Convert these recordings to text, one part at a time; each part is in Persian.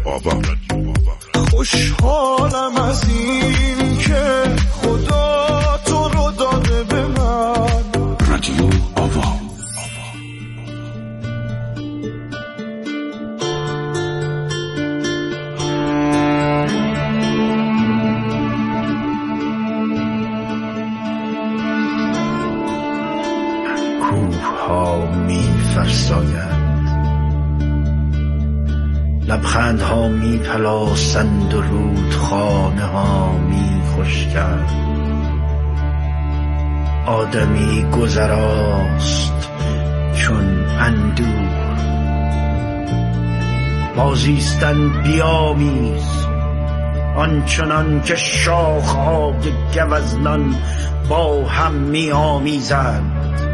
آوا. خوشحالم از این که خدا تو رو داده به من. رادیو آوا. لبخندها می پلاسند و رودخانه ها می خشکند. آدمی گذراست چون اندوه. بازیستن بیامیز آنچنان که شاخهای گوزنان با هم می آمیزند،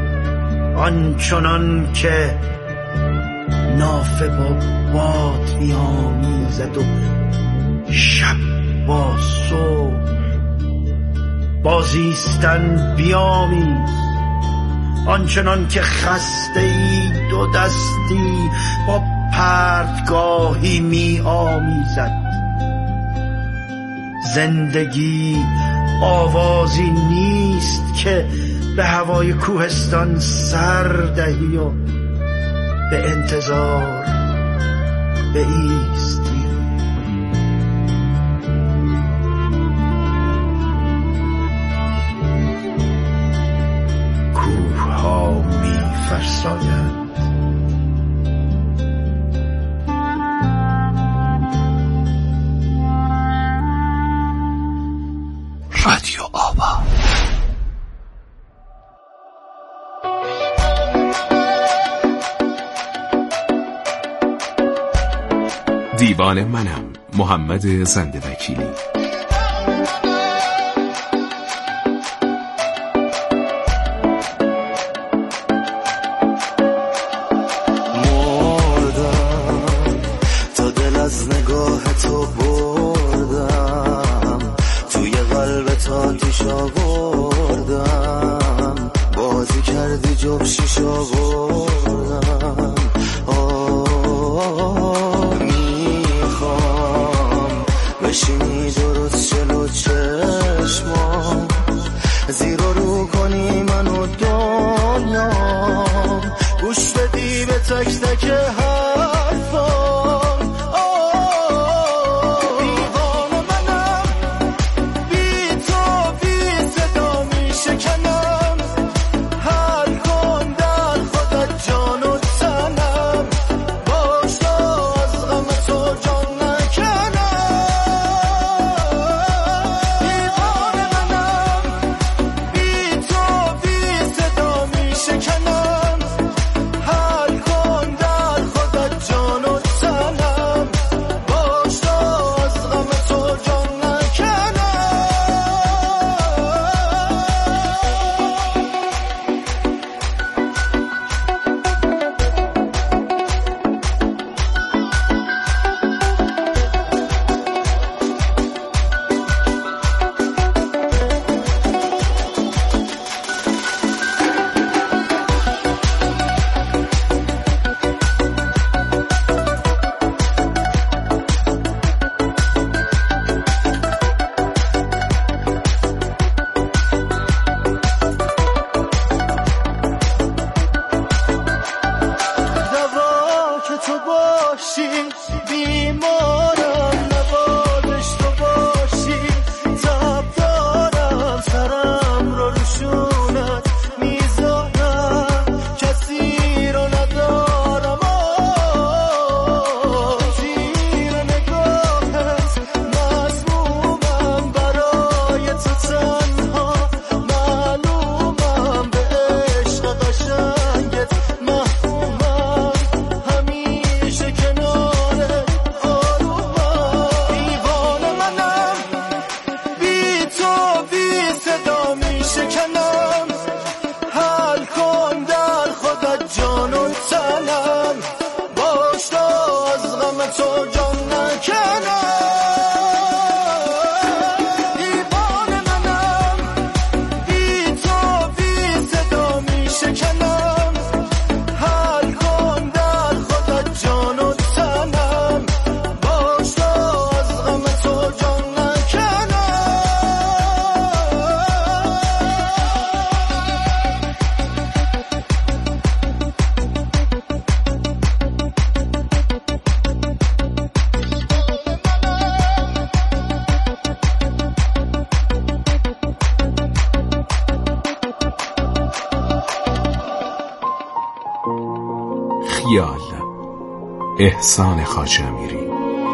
آنچنان که نافه با باد می آمیزد و شب با صبح. بازیستن بیامیز آنچنان که خسته ای دو دستی با پرتگاهی می آمیزد. زندگی آوازی نیست که به هوای کوهستان سر دهی و به انتظار بایستی. کوه‌ها می‌فرسایند رادیو آوا. دیوان منم، محمد زنده وکیلی. مردم تا دل از نگاه تو بردم، توی قلب تا آتیش آوردم، بازی کردی جب شیش آوردم. بشینی درست جلو چشمام، زیر و رو کنی منو دنیام، گوش بدی به تک تک حرفام. دیوانه منم، بی تو بی صدا می شکنم، حل کن در خودت جان و تنم، باش از غم تو جان نکنم. خیال، احسان خواجه‌امیری.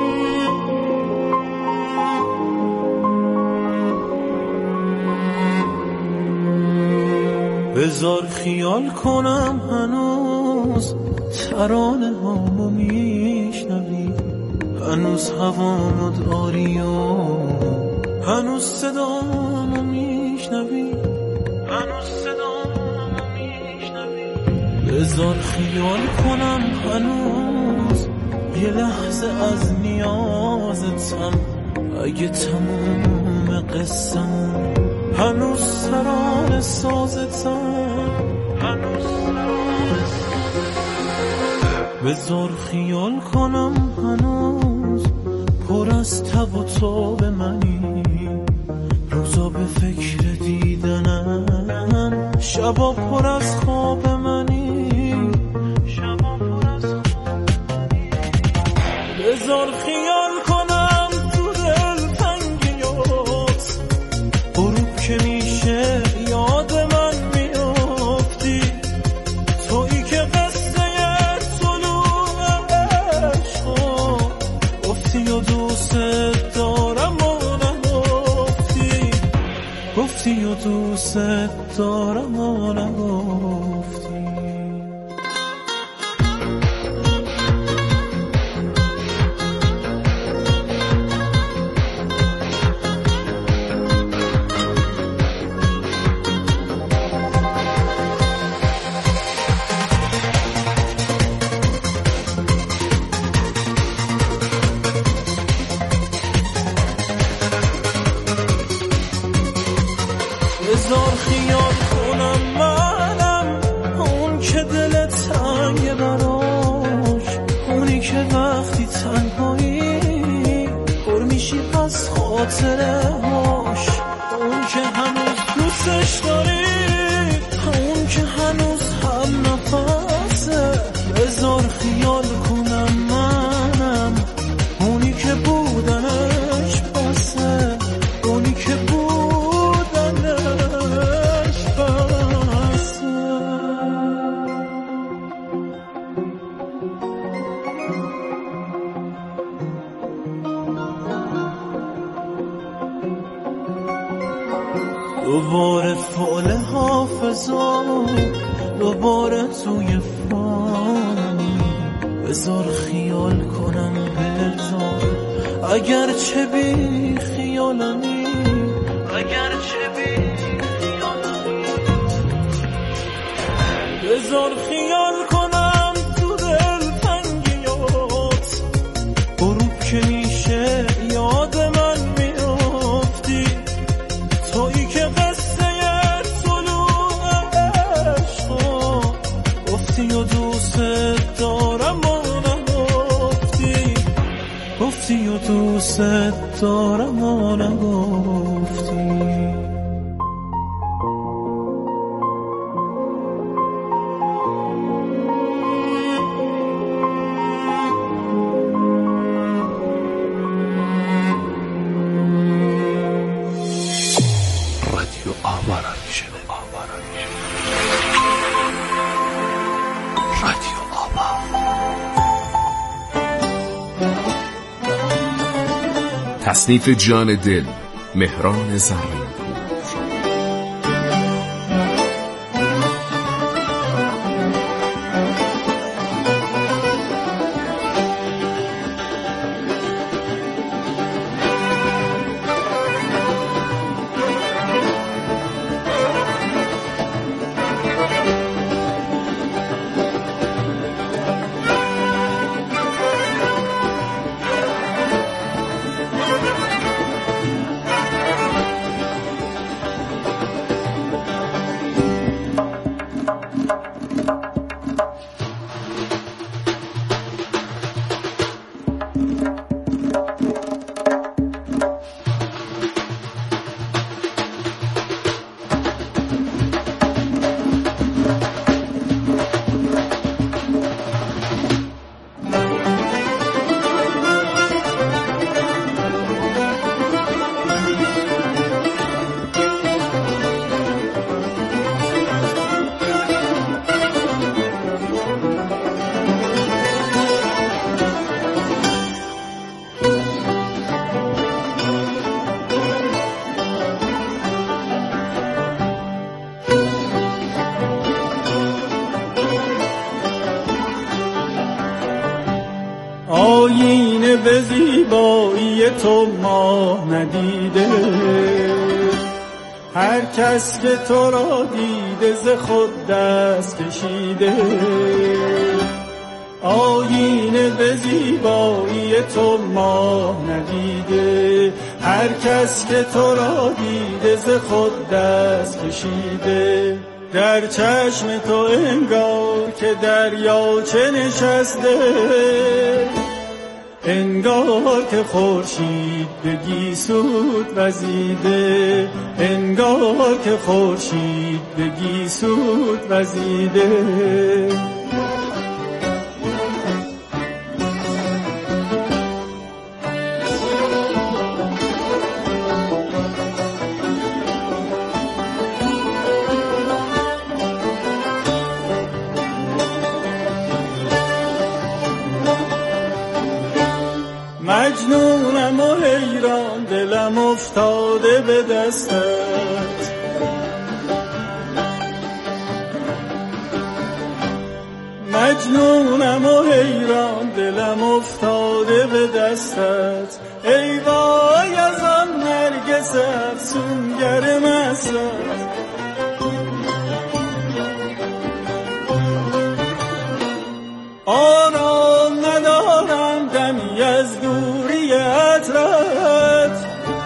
بذار خیال کنم هنوز ترانه هامو میشنوی، هنوز هوامو داری و هنوز صدامو میشنوی، هنوز صدامو میشنوی. بذار خیال کنم هنوز یه لحظه از نیازتم، اگه تموم قصه‌مون هنوز سران سازتم، هنوز سران سازتم. بذار خیال کنم هنوز پر از تب و تاب منی، روزا به فکر دیدنم، شبا پر از خواب منی، شبا پر از خواب منی. بذار خیال کنم تو دل تنگیات، غروب که میشه یاد من میافتی، تویی که قصه طلوع عشقا گفتی و دوست دارم و نگفتی، گفتی و دوست دارم و نگفتی. بذار خیال کنم منم اون که دل تنگ براش، اونی که وقتی تنهایی پر میشی از خاطره هاش، اون که هنوز دوستش داری، اون که هنوز هم نفسه. بذار خیال کنم منم اونی که بودنش بسه، اونی که دوباره فعل حافظا، دوباره توی فانی. بذار خیال کنم بذار اگر چه بی خیالمی، اگر چه بی خیالمی. بذار خیال کنم تو دل تنگیات، غروب که میشه یاد من میافتی، تویی که قصه طلوع عشقا گفتی و دوست دارم و نگفتی، گفتی و دوست دارم و نگفتی. رادیو آوا را میشنوید. رادیو آوا. تصنیف جان دل، مهران زرین. زیبایی تو ماه ندیده. هر کس که تو را دیده ز خود دست کشیده. آینه به زیبایی تو ماه ندیده. هر کس که تو را دیده ز خود دست کشیده. در چشم تو انگار که دریاچه نشسته. انگار که خورشید به گیسوت وزیده. انگار که خورشید به گیسوت وزیده. مجنونم و حیران دلم افتاده به دستت. مجنونم و حیران دلم افتاده به دستت. ای وای از آن نرگس افسونگر مستت. آرام ندارم دمی از دوری عطرت.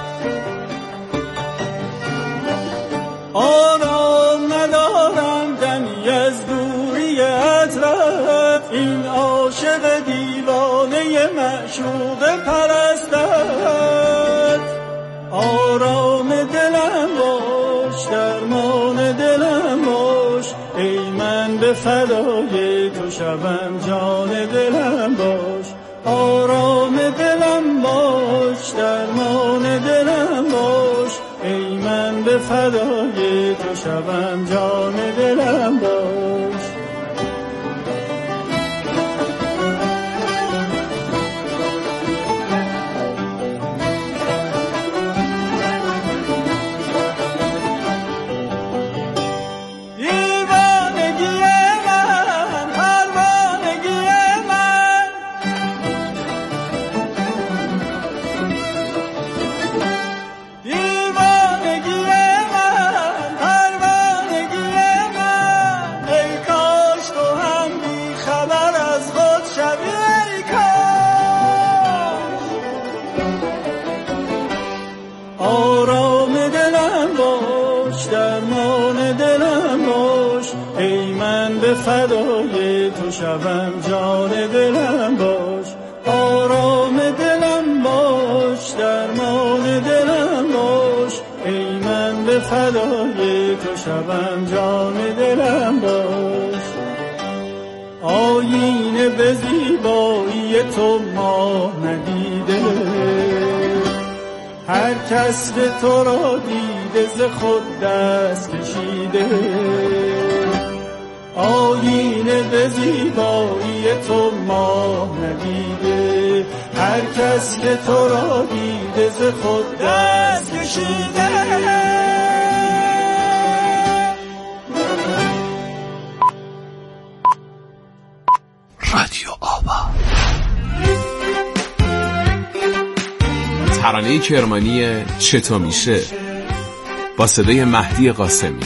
آرام ندارم دمی از دوری عطرت. این عاشق دیوانه معشوق پرستت. آرام دلم باش درمان دلم باش. ای من به فدای تو شبم جان دلم باش. آرام دلم باش درمان دلم باش. ای من به فدای تو شبم جان دلم باش. فدای تو شبم جان دلم باش. آرام دلم باش درمان دلم باش. ای من به فدای تو شبم جان دلم باش. آینه به زیبایی تو ماه ندیده. هر کس که تو را دیده ز خود دست کشیده. آینه به زیبایی تو ماه ندیده. هر کس که تو را دیده ز خود دست کشیده. رادیو آوا. ترانه کرمانی چطور میشه با صدای مهدی قاسمی.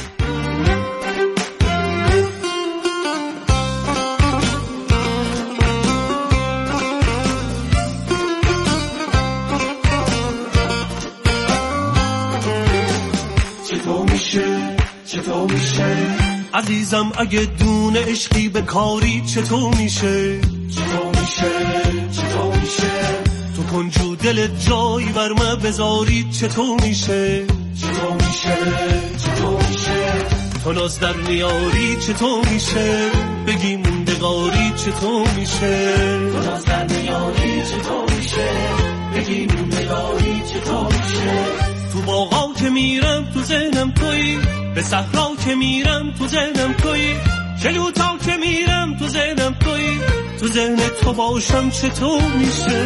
عزیزم اگه دون عشقی به کاری چطور میشه؟ چطور میشه؟ چطور میشه؟ تو کنجو دلت جایی برمه بذاری چطور میشه؟ چطور میشه؟ چطور میشه؟ تو ناز در میاری چطور میشه؟ بگی موندگاری چطور میشه؟ تو ناز در میاری چطور میشه؟ بگی موندگاری چطور میشه؟ تو باغا که میرم تو ذهنم تویی. به صحرا که میرم تو ذهنم تویی. جلوتا که میرم تو ذهنم تویی. تو ذهن تو باشم چطور میشه؟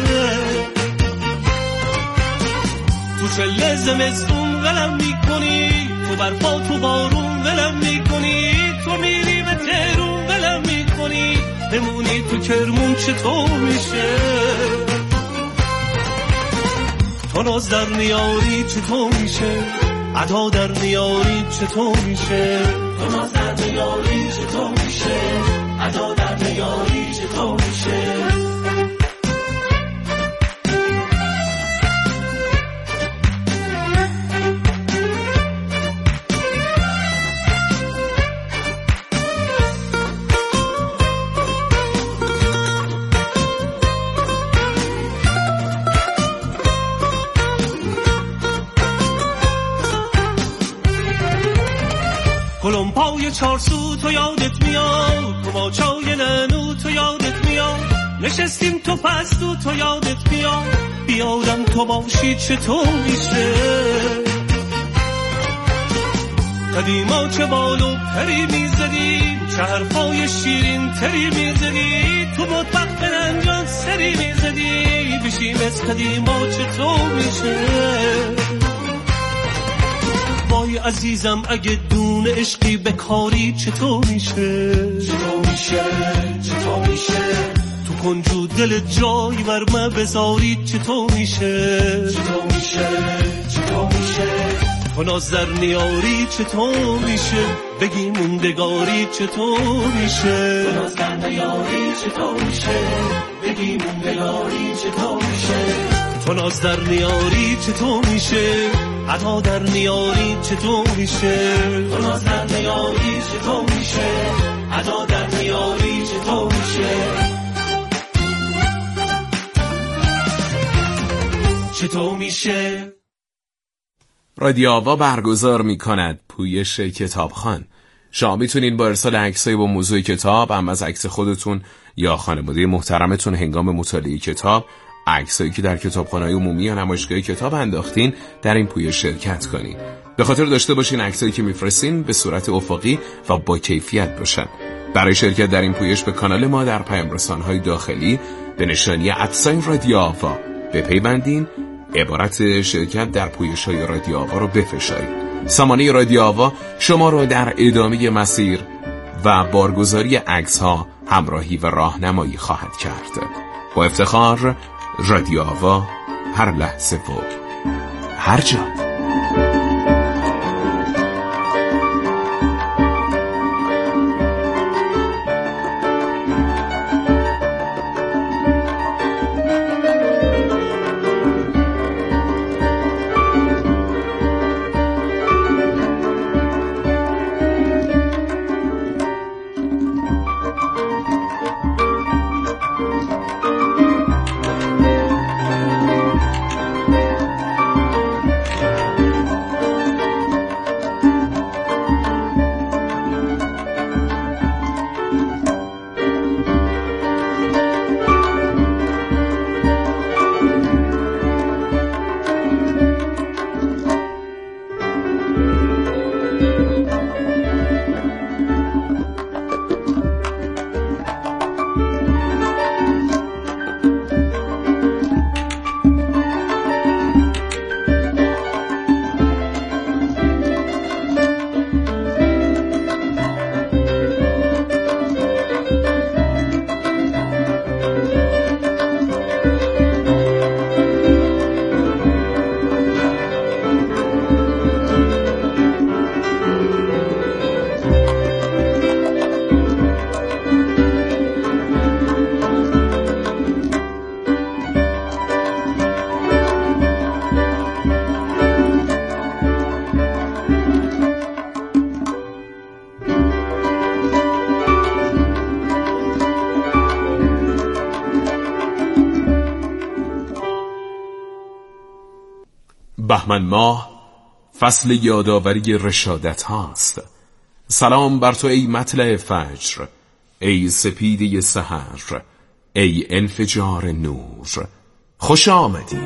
تو چله زمستون ولم میکنی. تو برفا تو بارون ولم میکنی. تو میری به تهرون ولم میکنی. بمونی تو کرمون چطور میشه؟ تو ناز در نیاری چطور میشه ادا در نیاری چطور میشه تو ناز در نیاری چطور میشه ادا در نیاری چطور میشه کلمپای چارسو تو یادت میاد کماچای ننو تو یادت میاد نشستیم تو پستو تو یادت میاد بیادم تو باشی چطور میشه قدیما چه بالو پری میزدی چه حرفای شیرین تری میزدی تو مطبخ برنجان سری میزدی بشیم از قدیما چطور میشه وای عزیزم اگه دون عشقی بکاری چطور میشه چطور میشه چطور میشه تو کنجو دل جای بر بذاری چطور میشه چطور میشه چطور میشه تو ناز در نیاری چطور میشه بگی موندگاری چطور میشه تو ناز در نیاری چطور میشه بگی موندگاری چطور میشه تو ناز در نیاری چطور میشه ادا در نیاری چطور میشه تو ناز در نیاری چطور میشه ادا در نیاری چطور میشه چطور میشه رادیو آوا برگزار می‌کند پویش کتابخوان. شما میتونین با ارسال عکسای با موضوع کتاب، هم از عکس خودتون یا خانواده محترمتون هنگام مطالعه کتاب، عکسایی که در کتابخانه‌های عمومی یا نمایشگاه کتاب انداختین در این پویش شرکت کنین. به خاطر داشته باشین عکسایی که میفرستین به صورت افقی و با کیفیت باشن. برای شرکت در این پویش به کانال ما در پیام‌رسان‌های داخلی به نشانی @رادیو آوا بپیوندین. عبارت شرکت در پویش‌های رادیو آوا رو بفشارید. سامانه رادیو آوا شما رو در ادامه مسیر و بارگذاری عکس‌ها همراهی و راهنمایی خواهد کرد. با افتخار رادیو آوا، هر لحظه و هر جا. بهمن ماه فصل یادآوری رشادت هاست. سلام بر تو ای مطلع فجر، ای سپیده سحر، ای انفجار نور، خوش آمدی.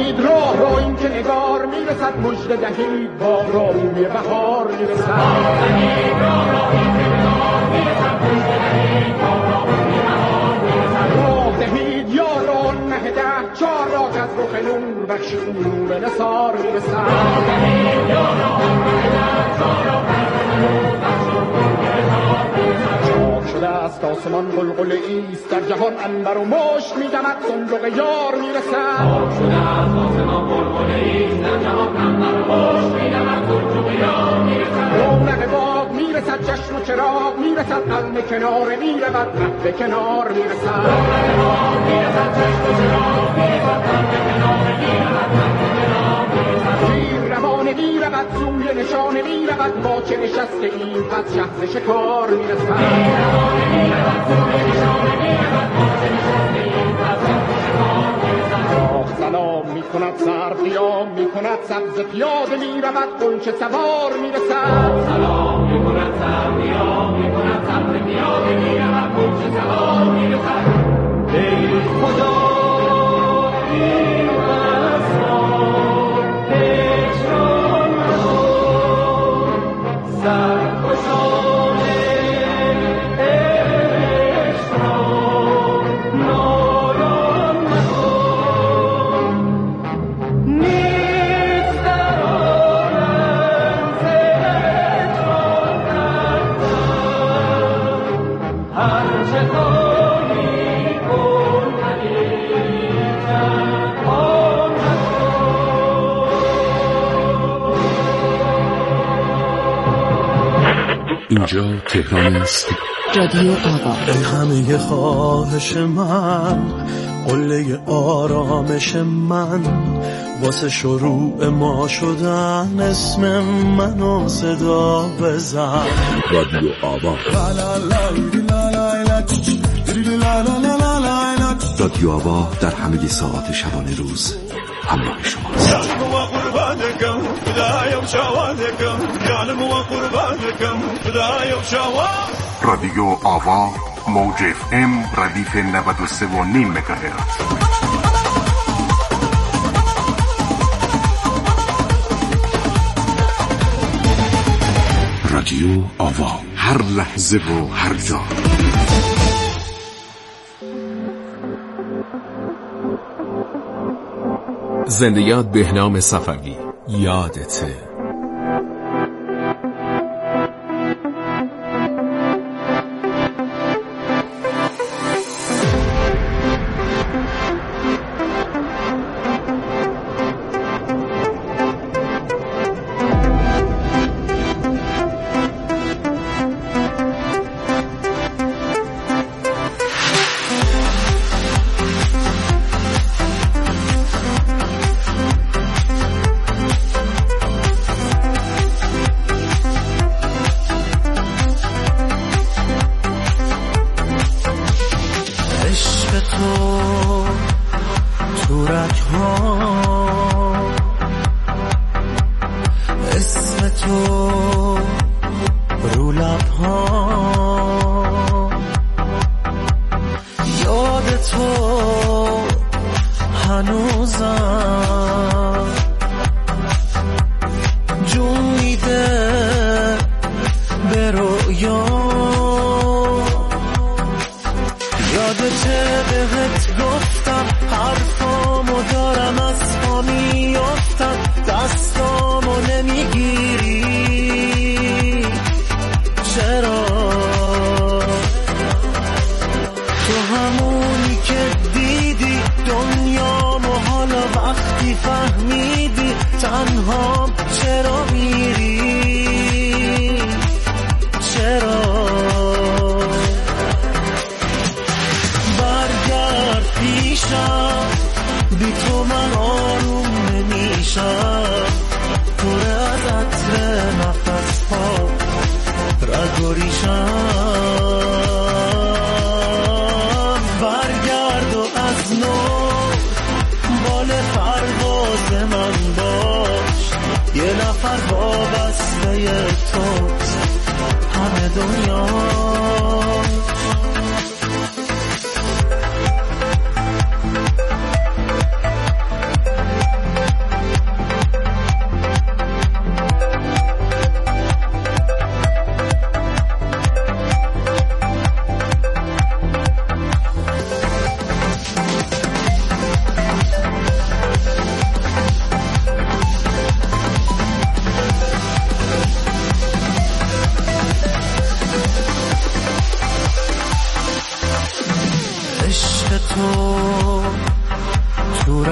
دهید راه را این که نگار میرسد، مژده دهید باغ را بوی بهار میرسد. راه دهید راه را این که نگار میرسد، مژده دهید باغ را بوی بهار میرسد. راه دهید یاران مه ده چار را که از رخ نور بخش نور نثار میرسد. راه دهید یاران مه ده چار را که از رخ نور بخش نور نثار میرسد. چاک شده است آسمان قلقله ایست، در جهان عنبر و مشک میدمد صندوق یار میرسد. چاک شده است آسمان قلقله ایست، در جهان عنبر و مشک میدمد صندوق یار میرسد. رونق باغ میرسد، چشم و چراغ میرسد، قلم کنار میرود، به کنار میرسد. رونق باغ میرسد، چشم و چراغ میرسد، قلم کنار میرود، به کنار میرسد. تیر روانه میرود، سوی نشانه میرود، ما چه نشسته ایم پس شهر شکار میرسد. تیر روانه میرود، سوی نشانه میرود، ما چه نشسته ایم پس شهر شکار میرسد. راه سلام میکند، سر قیام میکند، سبز پیاده میرود، غنچه سوار میرسد. سلام میکند، سر قیام میکند، سبز پیاده میرود، غنچه سوار میرسد. ای خدا اینجا تهران است. رادیو آوا. ای همه خواهش من، قله آرامش من، واسه شروع ما شدن اسم منو صدا بزن. رادیو آوا. رادیو آوا در همه ساعات شبانه روز همراه شماست. رادیو آوا، موج FM ردیف 93.5 مگاهرتز. رادیو آوا، هر لحظه و هر جا. زنده یاد بهنام صفوی، یادته.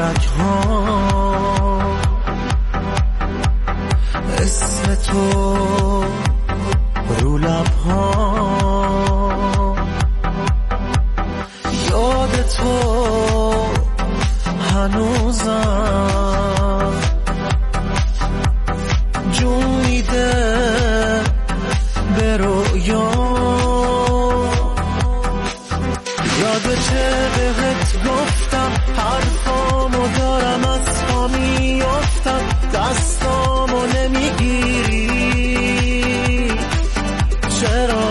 رگ‌ها اسم تو رو لب‌ها یاد تو هنوزم جون میده به رویا یادته بهت گفتم حرفامو دارم از پا میافتم دستامو نمیگیری چرا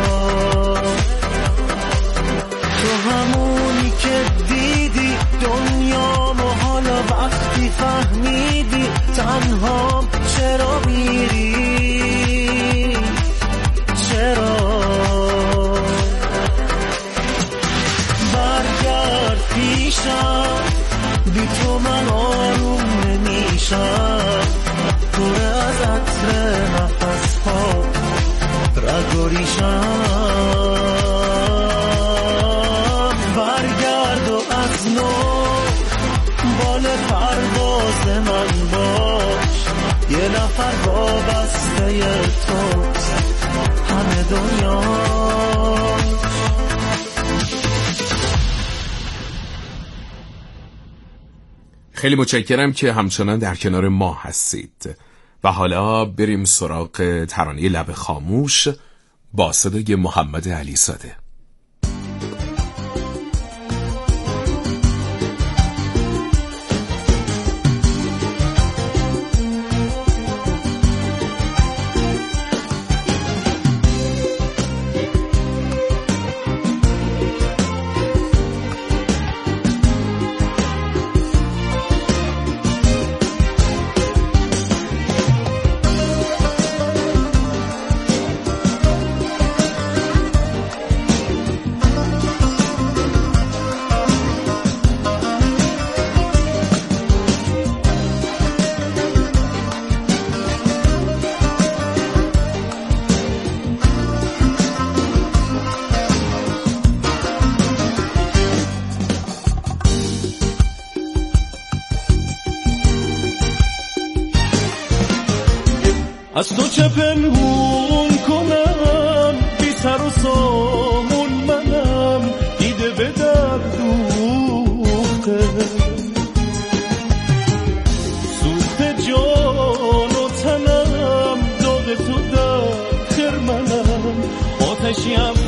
تو همونی که دیدی دنیامو حالا وقتی فهمیدی تنهام چرا میری چرا برگرد پیشم بی تو من آروم نمیشم پر از عطر نفس ها رگ و ریشم برگرد و از نو بال پرواز من باش یه نفر وابسته توست همه دنیا. خیلی متشکرم که همچنان در کنار ما هستید و حالا بریم سراغ ترانه لب خاموش با صدای محمد علیزاده. از تو چه پنهون کنم بی سر و سامون منم دیده به در دوخته سوخته جان و تنم داغ تو در خرمنم آتشیم